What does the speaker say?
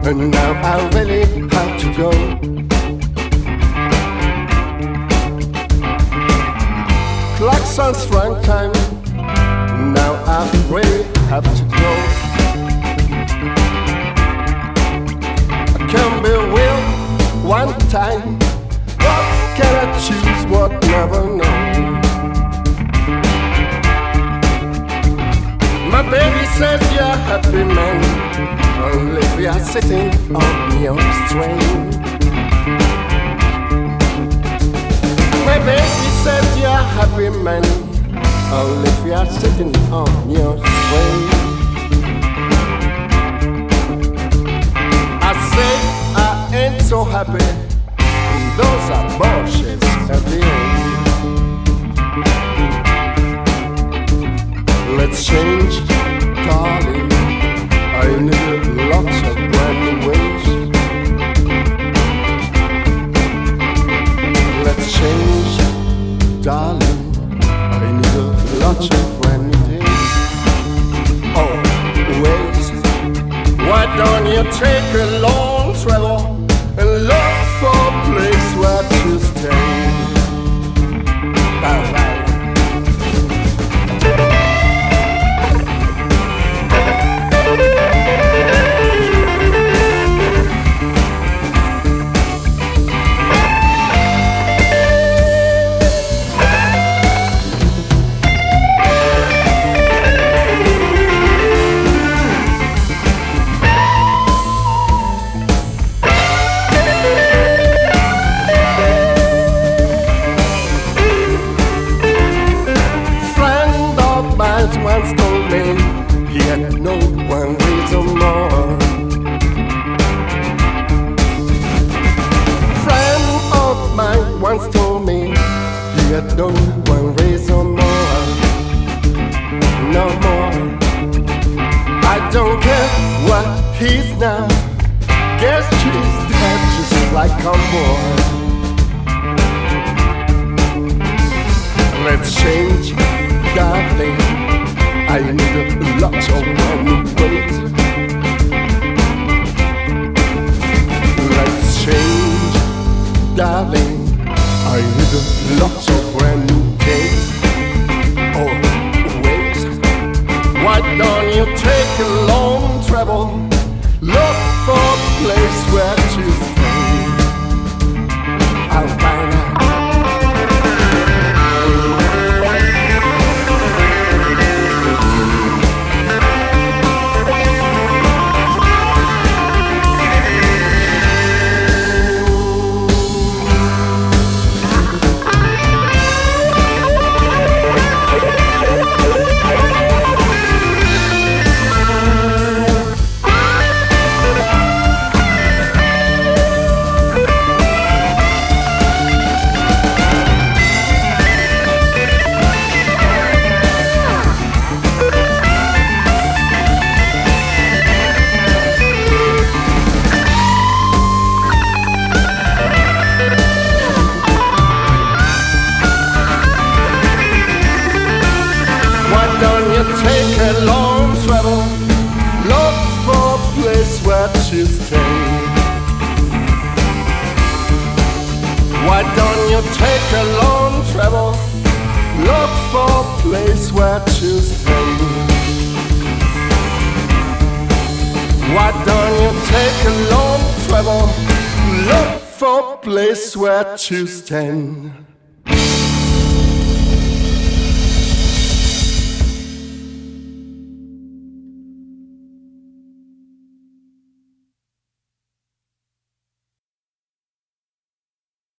and now I really have to go. Clock sounds wrong time, now I really have to go. I can be real one time, but can I choose what never know? My baby says you're a happy man, only if you're sitting on your string. My baby says you're a happy man, only if you're sitting on your string. I say I ain't so happy, those are bullshits at the end. Let's change, darling. I need lots of brand new ways. Let's change, darling. I need lots of brand new things. Oh, ways. Why don't you take a long travel and look for a place where to stay? Alright. Once told me he had no one reason more. Friend of mine once told me he had no one reason more. No more. I don't care what he's now. Guess she's dead just like I'm born. Let's change, darling. I need lots of brand new ways. Let's change, darling. I need lots of brand new days or ways. Why don't you take a long travel? Look for a place where to stay. I'll find out. Take a long travel, look for a place where to stay. Why don't you take a long travel, look for a place where to stay? Why don't you take a long travel, look for a place where to stand?